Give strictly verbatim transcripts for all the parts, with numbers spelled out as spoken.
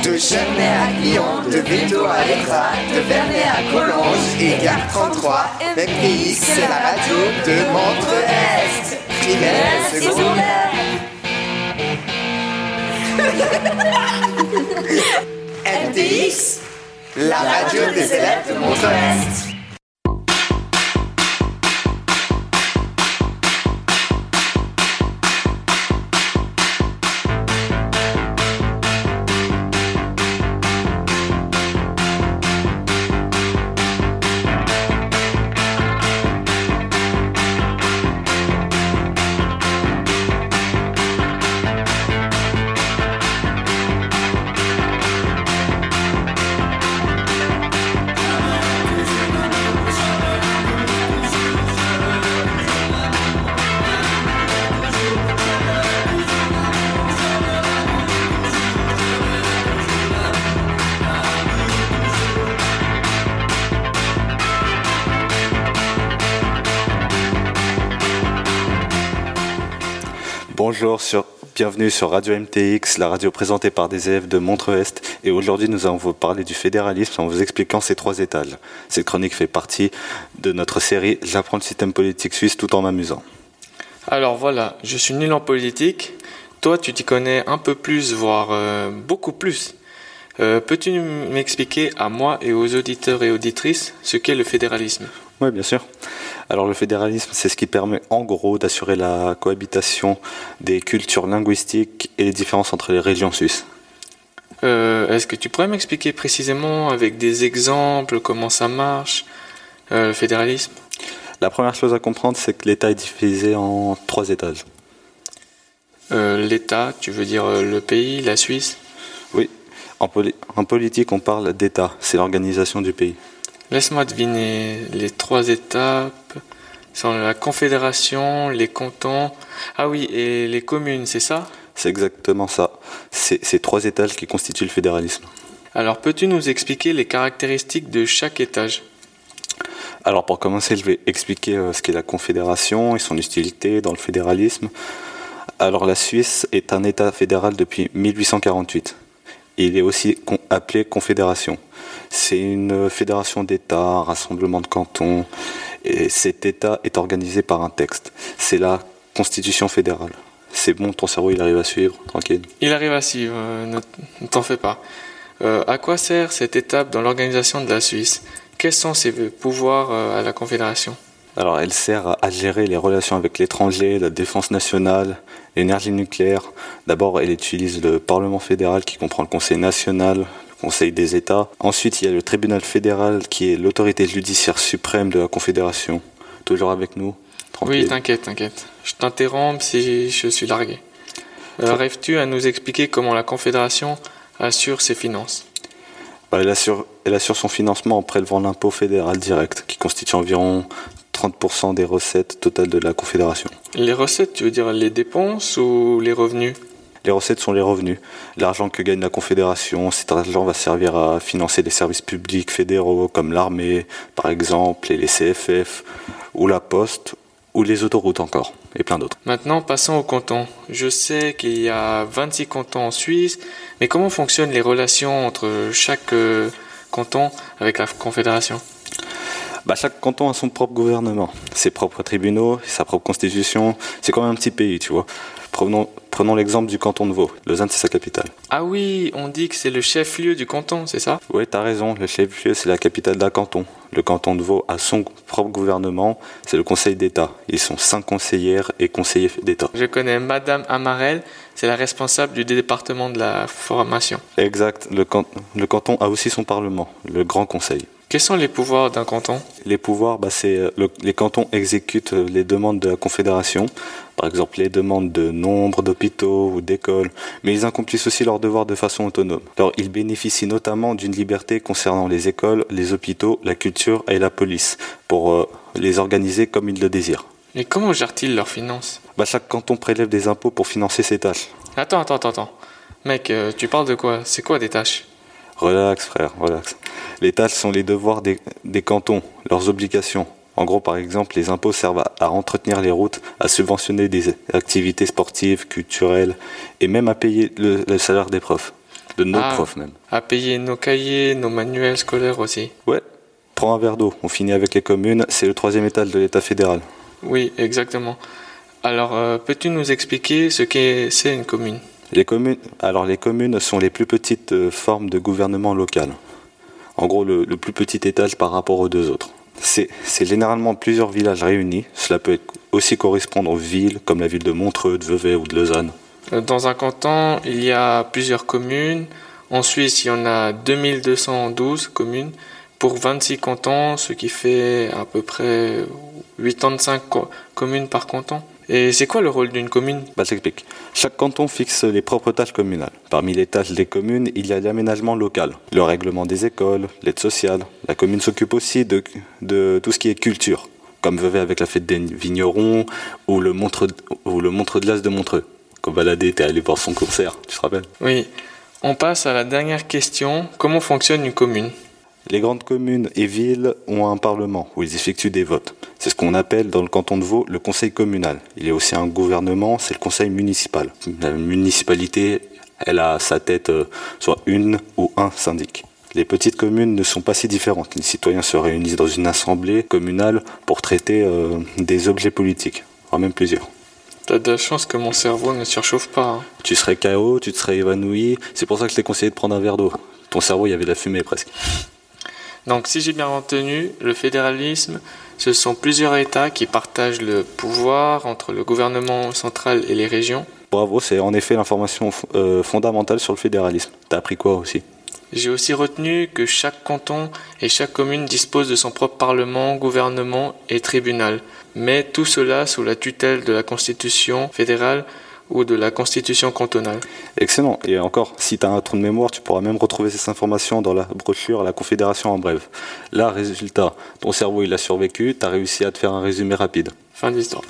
De Chernay à Lyon, de Véto à Étra, de Vernet à Collonges et Gare trente-trois, M T X, c'est la radio de Montreux-Est. Primaire, secondaire. M T X, la radio des élèves de Montreux-Est. Bonjour, sur... bienvenue sur Radio M T X, la radio présentée par des élèves de Montreux-Est. Et aujourd'hui, nous allons vous parler du fédéralisme en vous expliquant ses trois étages. Cette chronique fait partie de notre série « J'apprends le système politique suisse tout en m'amusant ». Alors voilà, je suis nul en politique. Toi, tu t'y connais un peu plus, voire euh, beaucoup plus. Euh, peux-tu m'expliquer à moi et aux auditeurs et auditrices ce qu'est le fédéralisme ? Oui, bien sûr. Alors le fédéralisme, c'est ce qui permet en gros d'assurer la cohabitation des cultures linguistiques et les différences entre les régions suisses. Euh, est-ce que tu pourrais m'expliquer précisément avec des exemples comment ça marche, euh, le fédéralisme ? La première chose à comprendre, c'est que l'État est divisé en trois étages. Euh, L'État, tu veux dire euh, le pays, la Suisse ? Oui, en, poli- en politique, on parle d'État, c'est l'organisation du pays. Laisse-moi deviner, les trois étapes sont la confédération, les cantons, ah oui, et les communes, c'est ça ? C'est exactement ça. C'est ces trois étages qui constituent le fédéralisme. Alors, peux-tu nous expliquer les caractéristiques de chaque étage ? Alors, pour commencer, je vais expliquer euh, ce qu'est la confédération et son utilité dans le fédéralisme. Alors, la Suisse est un État fédéral depuis mille huit cent quarante-huit. Il est aussi con- appelé confédération. C'est une fédération d'États, un rassemblement de cantons, et cet État est organisé par un texte. C'est la Constitution fédérale. C'est bon, ton cerveau il arrive à suivre, tranquille. Il arrive à suivre, euh, ne, ne t'en fais pas. Euh, à quoi sert cette étape dans l'organisation de la Suisse ? Quels sont ses pouvoirs euh, à la Confédération ? Alors, elle sert à gérer les relations avec l'étranger, la défense nationale, l'énergie nucléaire. D'abord, elle utilise le Parlement fédéral qui comprend le Conseil national, le Conseil des États. Ensuite, il y a le tribunal fédéral qui est l'autorité judiciaire suprême de la Confédération. Toujours avec nous ? Tranquille. Oui, t'inquiète, t'inquiète. Je t'interromps si je suis largué. Euh, Arrives-tu à nous expliquer comment la Confédération assure ses finances ? Bah, elle, assure, elle assure son financement en prélevant l'impôt fédéral direct, qui constitue environ trente pour cent des recettes totales de la Confédération. Les recettes, tu veux dire les dépenses ou les revenus ? Les recettes sont les revenus. L'argent que gagne la Confédération, cet argent va servir à financer des services publics fédéraux comme l'armée, par exemple, et les C F F, ou la poste, ou les autoroutes encore, et plein d'autres. Maintenant, passons aux cantons. Je sais qu'il y a vingt-six cantons en Suisse, mais comment fonctionnent les relations entre chaque euh, canton avec la Confédération ? Bah, chaque canton a son propre gouvernement, ses propres tribunaux, sa propre constitution. C'est comme un petit pays, tu vois. Prenons, prenons l'exemple du canton de Vaud. Lausanne, c'est sa capitale. Ah oui, on dit que c'est le chef-lieu du canton, c'est ça ? Oui, t'as raison. Le chef-lieu, c'est la capitale d'un canton. Le canton de Vaud a son propre gouvernement. C'est le Conseil d'État. Ils sont cinq conseillères et conseillers d'État. Je connais Madame Amarel, c'est la responsable du département de la formation. Exact. Le, can- le canton a aussi son parlement, le Grand Conseil. Quels sont les pouvoirs d'un canton ? Les pouvoirs, bah, c'est le, les cantons exécutent les demandes de la Confédération, par exemple les demandes de nombre d'hôpitaux ou d'écoles, mais ils accomplissent aussi leurs devoirs de façon autonome. Alors, ils bénéficient notamment d'une liberté concernant les écoles, les hôpitaux, la culture et la police, pour euh, les organiser comme ils le désirent. Et comment gèrent-ils leurs finances ? Bah, chaque canton prélève des impôts pour financer ses tâches. Attends, attends, attends, attends. Mec, euh, tu parles de quoi ? C'est quoi des tâches ? Relax, frère, relax. Les tâches sont les devoirs des, des cantons, leurs obligations. En gros, par exemple, les impôts servent à, à entretenir les routes, à subventionner des activités sportives, culturelles, et même à payer le, le salaire des profs. de nos Ah, profs même. À payer nos cahiers, nos manuels scolaires aussi. Ouais, prends un verre d'eau, on finit avec les communes, c'est le troisième étage de l'État fédéral. Oui, exactement. Alors, euh, peux-tu nous expliquer ce qu'est c'est une commune? Les communes, alors les communes sont les plus petites euh, formes de gouvernement local. En gros, le, le plus petit étage par rapport aux deux autres. C'est, c'est généralement plusieurs villages réunis. Cela peut être aussi correspondre aux villes, comme la ville de Montreux, de Vevey ou de Lausanne. Dans un canton, il y a plusieurs communes. En Suisse, il y en a deux mille deux cent douze communes pour vingt-six cantons, ce qui fait à peu près quatre-vingt-cinq co- communes par canton. Et c'est quoi le rôle d'une commune? Bah, j'explique. Chaque canton fixe les propres tâches communales. Parmi les tâches des communes, il y a l'aménagement local, le règlement des écoles, l'aide sociale. La commune s'occupe aussi de, de tout ce qui est culture, comme Vevey avec la fête des vignerons ou le montre, ou le montre de l'As de Montreux. Quand baladé, t'es allé voir son concert, tu te rappelles? Oui. On passe à la dernière question. Comment fonctionne une commune? Les grandes communes et villes ont un parlement où ils effectuent des votes. C'est ce qu'on appelle dans le canton de Vaud le conseil communal. Il y a aussi un gouvernement, c'est le conseil municipal. La municipalité, elle a à sa tête euh, soit une ou un syndic. Les petites communes ne sont pas si différentes. Les citoyens se réunissent dans une assemblée communale pour traiter euh, des objets politiques, voire même plusieurs. T'as de la chance que mon cerveau ne surchauffe pas. Hein. Tu serais K O, tu te serais évanoui. C'est pour ça que je t'ai conseillé de prendre un verre d'eau. Ton cerveau, il y avait de la fumée presque. Donc, si j'ai bien retenu, le fédéralisme, ce sont plusieurs États qui partagent le pouvoir entre le gouvernement central et les régions. Bravo, c'est en effet l'information euh, fondamentale sur le fédéralisme. T'as appris quoi aussi? J'ai aussi retenu que chaque canton et chaque commune dispose de son propre parlement, gouvernement et tribunal. Mais tout cela sous la tutelle de la Constitution fédérale ou de la Constitution cantonale. Excellent. Et encore, si tu as un trou de mémoire, tu pourras même retrouver ces informations dans la brochure La Confédération en bref. Là, résultat, ton cerveau il a survécu, tu as réussi à te faire un résumé rapide. Fin de l'histoire.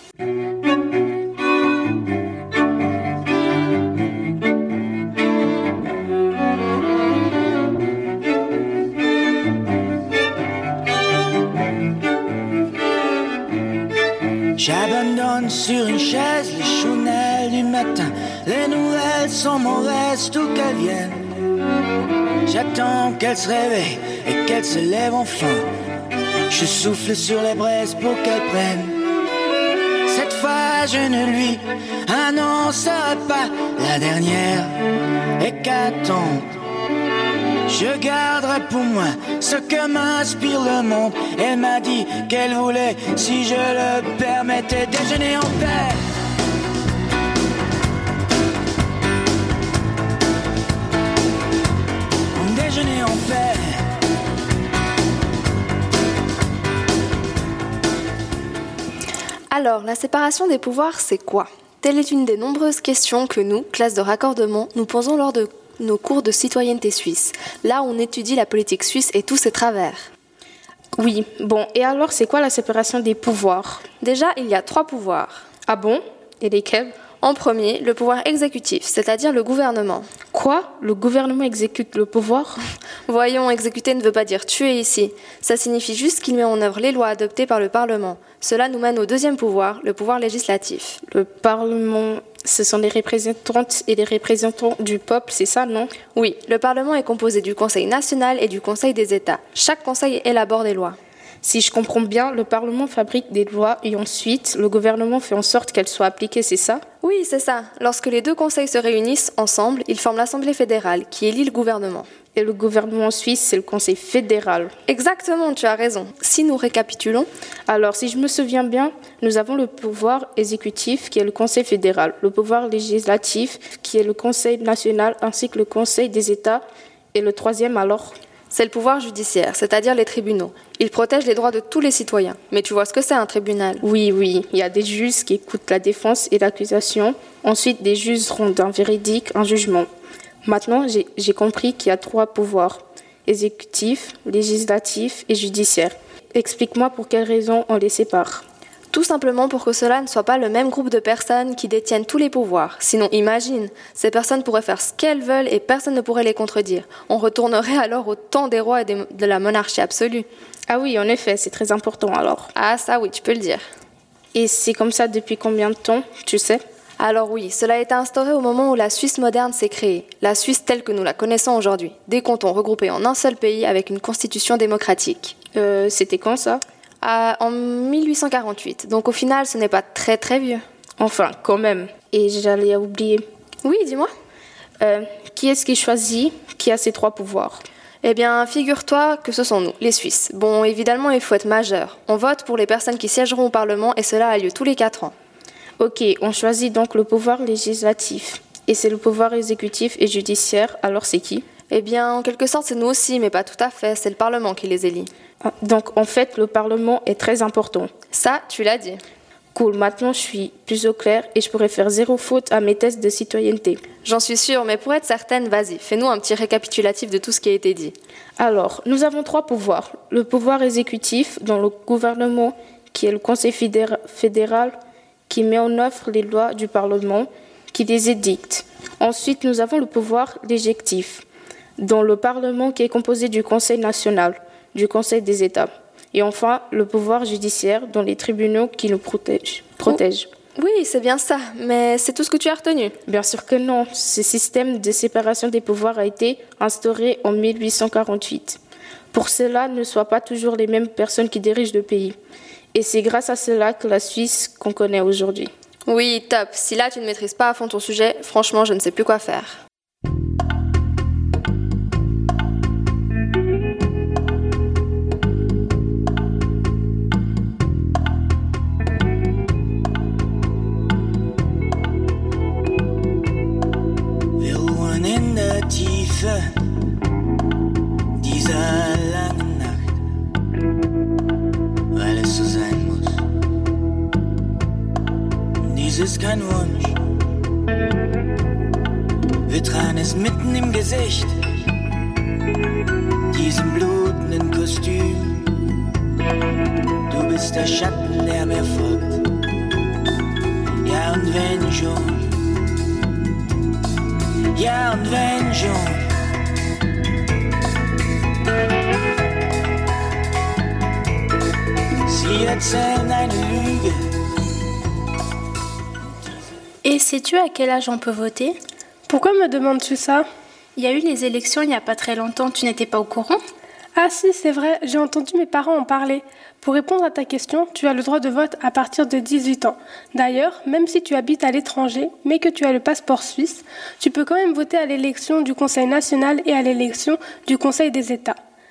J'abandonne sur une chaise les chounelles du matin. Les nouvelles sont mauvaises d'où qu'elles viennent. J'attends qu'elles se réveillent et qu'elles se lèvent enfin. Je souffle sur les braises pour qu'elles prennent. Cette fois je ne lui annoncerai pas la dernière hécatombe. Je garderai pour moi ce que m'inspire le monde. Elle m'a dit qu'elle voulait, si je le permettais, déjeuner en paix. Déjeuner en paix. Alors, la séparation des pouvoirs, c'est quoi? Telle est une des nombreuses questions que nous, classe de raccordement, nous posons lors de nos cours de citoyenneté suisse. Là, on étudie la politique suisse et tous ses travers. Oui, bon, et alors c'est quoi la séparation des pouvoirs? Déjà, il y a trois pouvoirs. Ah bon? Et lesquels? En premier, le pouvoir exécutif, c'est-à-dire le gouvernement. Quoi? Le gouvernement exécute le pouvoir? Voyons, exécuter ne veut pas dire tuer ici. Ça signifie juste qu'il met en œuvre les lois adoptées par le Parlement. Cela nous mène au deuxième pouvoir, le pouvoir législatif. Le Parlement, ce sont les représentantes et les représentants du peuple, c'est ça, non? Oui, le Parlement est composé du Conseil national et du Conseil des États. Chaque conseil élabore des lois. Si je comprends bien, le Parlement fabrique des lois et ensuite, le gouvernement fait en sorte qu'elles soient appliquées, c'est ça? Oui, c'est ça. Lorsque les deux conseils se réunissent ensemble, ils forment l'Assemblée fédérale, qui élit le gouvernement. Et le gouvernement suisse, c'est le Conseil fédéral. Exactement, tu as raison. Si nous récapitulons... Alors, si je me souviens bien, nous avons le pouvoir exécutif, qui est le Conseil fédéral, le pouvoir législatif, qui est le Conseil national, ainsi que le Conseil des États, et le troisième alors? C'est le pouvoir judiciaire, c'est-à-dire les tribunaux. Il protège les droits de tous les citoyens. Mais tu vois ce que c'est un tribunal? Oui, oui. Il y a des juges qui écoutent la défense et l'accusation. Ensuite, des juges rendent un véridique, un jugement. Maintenant, j'ai, j'ai compris qu'il y a trois pouvoirs. Exécutif, législatif et judiciaire. Explique-moi pour quelles raisons on les sépare. Tout simplement pour que cela ne soit pas le même groupe de personnes qui détiennent tous les pouvoirs. Sinon, imagine, ces personnes pourraient faire ce qu'elles veulent et personne ne pourrait les contredire. On retournerait alors au temps des rois et de la monarchie absolue. Ah oui, en effet, c'est très important alors. Ah ça oui, tu peux le dire. Et c'est comme ça depuis combien de temps, tu sais? Alors oui, cela a été instauré au moment où la Suisse moderne s'est créée, la Suisse telle que nous la connaissons aujourd'hui, des cantons regroupés en un seul pays avec une constitution démocratique. Euh, c'était quand ça? Ah, en mille huit cent quarante-huit, donc au final ce n'est pas très très vieux. Enfin, quand même. Et j'allais oublier. Oui, dis-moi. Euh, qui est-ce qui choisit qui a ces trois pouvoirs? Eh bien, figure-toi que ce sont nous, les Suisses. Bon, évidemment, il faut être majeur. On vote pour les personnes qui siégeront au Parlement et cela a lieu tous les quatre ans. Ok, on choisit donc le pouvoir législatif. Et c'est le pouvoir exécutif et judiciaire, alors c'est qui? Eh bien, en quelque sorte, c'est nous aussi, mais pas tout à fait. C'est le Parlement qui les élit. Donc, en fait, le Parlement est très important. Ça, tu l'as dit. Cool, maintenant je suis plus au clair et je pourrais faire zéro faute à mes tests de citoyenneté. J'en suis sûre, mais pour être certaine, vas-y, fais-nous un petit récapitulatif de tout ce qui a été dit. Alors, nous avons trois pouvoirs. Le pouvoir exécutif, dans le gouvernement, qui est le Conseil fédéra- fédéral, qui met en œuvre les lois du Parlement, qui les édicte. Ensuite, nous avons le pouvoir législatif, dans le Parlement qui est composé du Conseil national, du Conseil des États. Et enfin, le pouvoir judiciaire, dans les tribunaux qui nous protègent. protègent. Oui, c'est bien ça, mais c'est tout ce que tu as retenu. Bien sûr que non. Ce système de séparation des pouvoirs a été instauré en mille huit cent quarante-huit. Pour cela, ne soient pas toujours les mêmes personnes qui dirigent le pays. Et c'est grâce à cela que la Suisse qu'on connaît aujourd'hui. Oui, top. Si là tu ne maîtrises pas à fond ton sujet, franchement, je ne sais plus quoi faire. Wir ruhen in der Tiefe dieser langen Nacht, weil es so sein muss. Dies ist kein Wunsch, wir tragen es mitten im Gesicht, diesem blutenden Kostüm. Du bist der Schatten, der mir folgt, ja und wenn schon. Ja und wenn schon. Sie erzählen eine Lüge. Et sais-tu à quel âge on peut voter? Pourquoi me demandes-tu ça? Il y a eu les élections il n'y a pas très longtemps, tu n'étais pas au courant? Ah si, c'est vrai, j'ai entendu mes parents en parler. Pour répondre à ta question, tu as le droit de vote à partir de dix-huit ans. D'ailleurs, même si tu habites à l'étranger, mais que tu as le passeport suisse, tu peux quand même voter à l'élection du Conseil national et à l'élection du Conseil des États.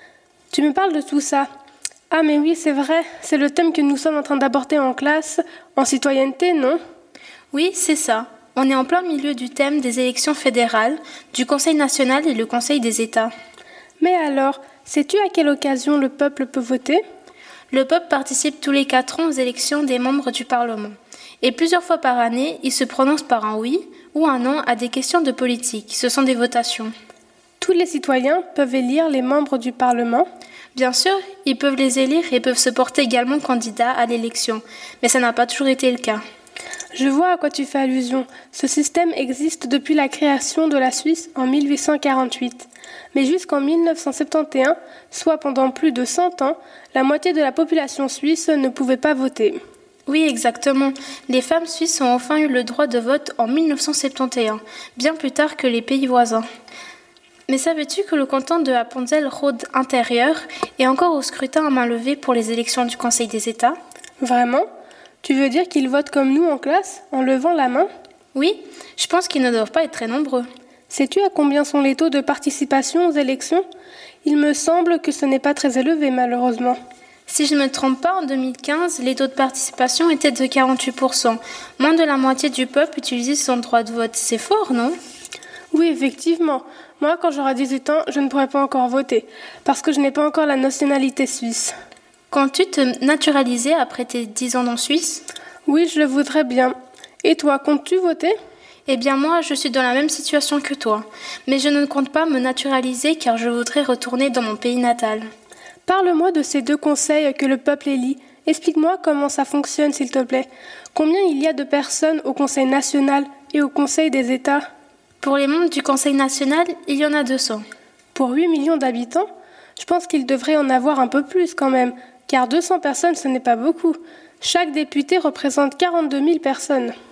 Tu me parles de tout ça. Ah mais oui, c'est vrai, c'est le thème que nous sommes en train d'aborder en classe, en citoyenneté, non? Oui, c'est ça. On est en plein milieu du thème des élections fédérales, du Conseil national et le Conseil des États. Mais alors, sais-tu à quelle occasion le peuple peut voter? Le peuple participe tous les quatre ans aux élections des membres du Parlement. Et plusieurs fois par année, il se prononce par un oui ou un non à des questions de politique. Ce sont des votations. Tous les citoyens peuvent élire les membres du Parlement? Bien sûr, ils peuvent les élire et peuvent se porter également candidats à l'élection. Mais ça n'a pas toujours été le cas. Je vois à quoi tu fais allusion. Ce système existe depuis la création de la Suisse en mille huit cent quarante-huit. Mais jusqu'en mille neuf cent soixante et onze, soit pendant plus de cent ans, la moitié de la population suisse ne pouvait pas voter. Oui, exactement. Les femmes suisses ont enfin eu le droit de vote en mille neuf cent soixante et onze, bien plus tard que les pays voisins. Mais savais-tu que le canton de Appenzell-Rhodes intérieur est encore au scrutin à main levée pour les élections du Conseil des États? Vraiment? Tu veux dire qu'ils votent comme nous en classe, en levant la main? Oui, je pense qu'ils ne doivent pas être très nombreux. Sais-tu à combien sont les taux de participation aux élections? Il me semble que ce n'est pas très élevé, malheureusement. Si je ne me trompe pas, en deux mille quinze, les taux de participation étaient de quarante-huit pour cent. Moins de la moitié du peuple utilisait son droit de vote. C'est fort, non? Oui, effectivement. Moi, quand j'aurai dix-huit ans, je ne pourrai pas encore voter, parce que je n'ai pas encore la nationalité suisse. Comptes-tu te naturaliser après tes dix ans en Suisse? Oui, je le voudrais bien. Et toi, comptes-tu voter? Eh bien moi, je suis dans la même situation que toi. Mais je ne compte pas me naturaliser car je voudrais retourner dans mon pays natal. Parle-moi de ces deux conseils que le peuple élit. Explique-moi comment ça fonctionne, s'il te plaît. Combien il y a de personnes au Conseil national et au Conseil des États? Pour les membres du Conseil national, il y en a deux cents. Pour huit millions d'habitants? Je pense qu'il devrait en avoir un peu plus quand même, car deux cents personnes, ce n'est pas beaucoup. Chaque député représente quarante-deux mille personnes.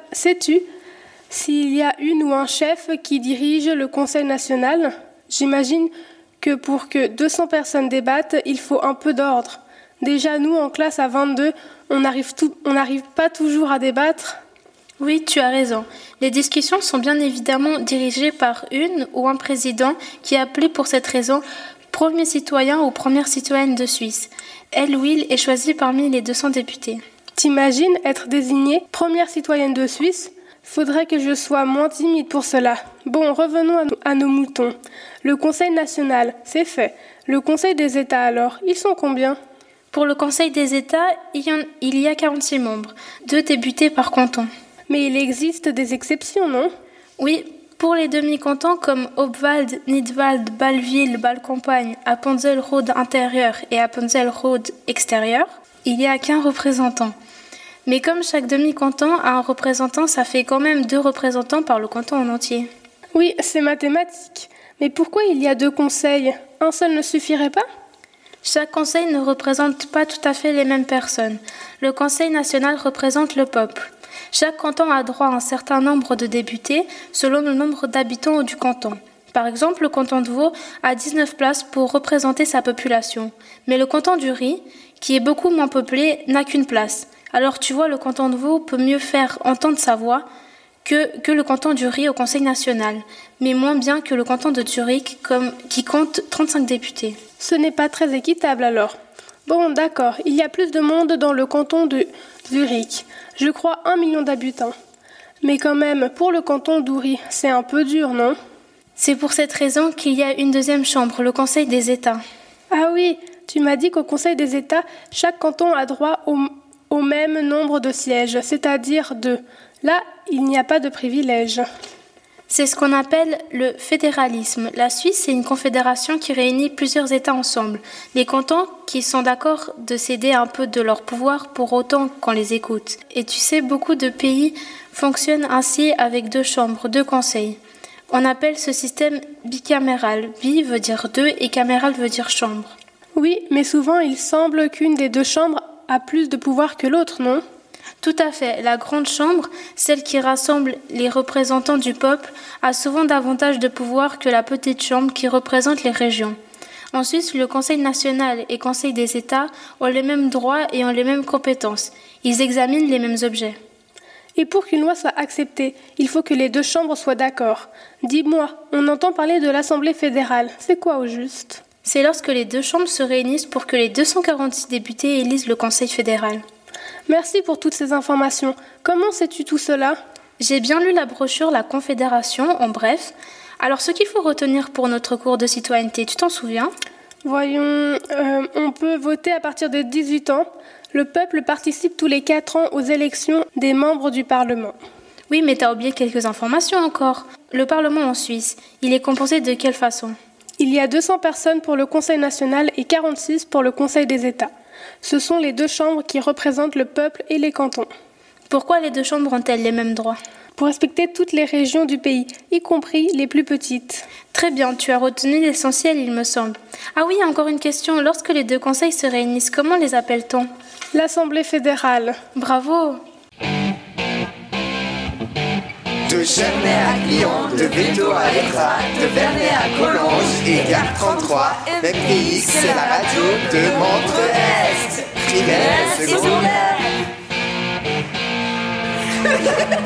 sais-tu s'il y a une ou un chef qui dirige le Conseil national? J'imagine que pour que deux cents personnes débattent, il faut un peu d'ordre. Déjà, nous, en classe à vingt-deux, on n'arrive tout, on n'arrive pas toujours à débattre. Oui, tu as raison. Les discussions sont bien évidemment dirigées par une ou un président qui est appelé pour cette raison premier citoyen ou première citoyenne de Suisse. Elle ou il est choisi parmi les deux cents députés. T'imagines être désignée première citoyenne de Suisse? Faudrait que je sois moins timide pour cela. Bon, revenons à, no- à nos moutons. Le Conseil national, c'est fait. Le Conseil des États alors, ils sont combien? Pour le Conseil des États, il y, en, il y a quarante-six membres, deux députés par canton. Mais il existe des exceptions, non? Oui, pour les demi-cantons comme Obwald, Nidwald, Bâle-Ville, Bâle-Campagne, Appenzell-Rhodes intérieur et Appenzell-Rhodes extérieur, il n'y a qu'un représentant. Mais comme chaque demi-canton a un représentant, ça fait quand même deux représentants par le canton en entier. Oui, c'est mathématique. Mais pourquoi il y a deux conseils? Un seul ne suffirait pas? Chaque conseil ne représente pas tout à fait les mêmes personnes. Le Conseil national représente le peuple. Chaque canton a droit à un certain nombre de députés selon le nombre d'habitants du canton. Par exemple, le canton de Vaud a dix-neuf places pour représenter sa population. Mais le canton du Rhin, qui est beaucoup moins peuplé, n'a qu'une place. Alors tu vois, le canton de Vaud peut mieux faire entendre sa voix que, que le canton du Rhin au Conseil national, mais moins bien que le canton de Zurich comme, qui compte trente-cinq députés. Ce n'est pas très équitable alors. Bon, d'accord, il y a plus de monde dans le canton de Zurich. Je crois un million d'habitants. Mais quand même, pour le canton d'Uri, c'est un peu dur, non? C'est pour cette raison qu'il y a une deuxième chambre, le Conseil des États. Ah oui, tu m'as dit qu'au Conseil des États, chaque canton a droit au, au même nombre de sièges, c'est-à-dire deux. Là, il n'y a pas de privilège. C'est ce qu'on appelle le fédéralisme. La Suisse, c'est une confédération qui réunit plusieurs États ensemble. Les cantons qui sont d'accord de céder un peu de leur pouvoir pour autant qu'on les écoute. Et tu sais, beaucoup de pays fonctionnent ainsi avec deux chambres, deux conseils. On appelle ce système bicaméral. Bi veut dire deux et caméral veut dire chambre. Oui, mais souvent il semble qu'une des deux chambres a plus de pouvoir que l'autre, non? Tout à fait. La grande chambre, celle qui rassemble les représentants du peuple, a souvent davantage de pouvoir que la petite chambre qui représente les régions. En Suisse, le Conseil national et Conseil des États ont les mêmes droits et ont les mêmes compétences. Ils examinent les mêmes objets. Et pour qu'une loi soit acceptée, il faut que les deux chambres soient d'accord. Dis-moi, on entend parler de l'Assemblée fédérale. C'est quoi au juste? C'est lorsque les deux chambres se réunissent pour que les deux cent quarante-six députés élisent le Conseil fédéral. Merci pour toutes ces informations. Comment sais-tu tout cela? J'ai bien lu la brochure La Confédération, en bref. Alors, ce qu'il faut retenir pour notre cours de citoyenneté, tu t'en souviens? Voyons, euh, on peut voter à partir de dix-huit ans. Le peuple participe tous les quatre ans aux élections des membres du Parlement. Oui, mais t'as oublié quelques informations encore. Le Parlement en Suisse, il est composé de quelle façon? Il y a deux cents personnes pour le Conseil national et quarante-six pour le Conseil des États. Ce sont les deux chambres qui représentent le peuple et les cantons. Pourquoi les deux chambres ont-elles les mêmes droits? Pour respecter toutes les régions du pays, y compris les plus petites. Très bien, tu as retenu l'essentiel, il me semble. Ah oui, encore une question. Lorsque les deux conseils se réunissent, comment les appelle-t-on? L'Assemblée fédérale. Bravo! De Chernay à Lyon, de Vélo à Écrat, de Vernet à Collonges et Gare trente-trois, M P X, c'est la radio de Montre-Est. Primaire, secondaire.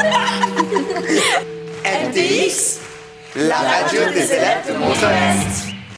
M P X, la radio des élèves de Montre-Est.